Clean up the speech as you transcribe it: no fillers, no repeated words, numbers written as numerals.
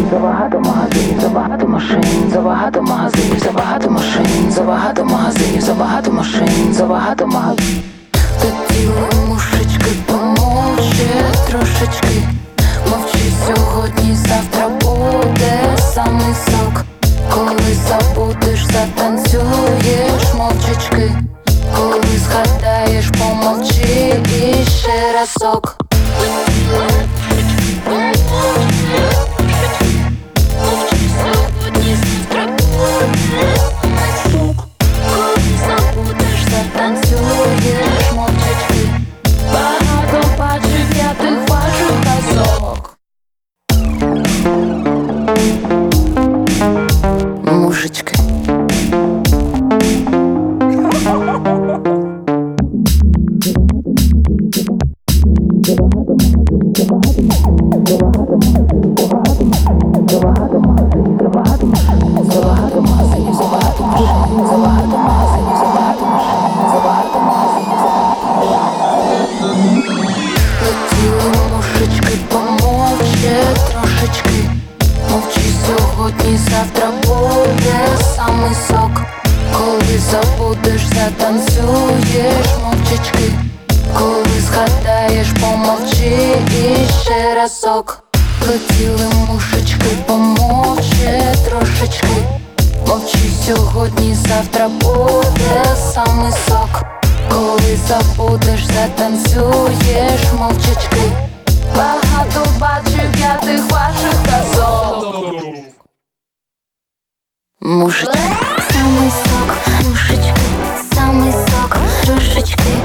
Забагато магазинів, забагато машин, забагато магазинів, забагато машин, забагато магазинів, забагато машин, забагато магазинів. Хотіли мушечки, помовчи трошечки. Мовчи сьогодні, завтра буде самий сок. Коли забудеш, затанцюєш мовчачки. Коли згадаєш, помовчи і ще разок. Танцюєш мовчачки. Багато бачив я тих ваших казок. Мужички. Завтра буде самий сок. Коли забудеш, затанцюєш мовчачки. Коли згадаєш, помовчи і ще разок. Хотіли мушечки, помовчи трошечки. Мовчи сьогодні, завтра буде самий сок. Коли забудеш, затанцюєш мовчачки. Багато бачив я тих ваших казок. Мужички, самий сок, мушечки, самий сок, трошечки.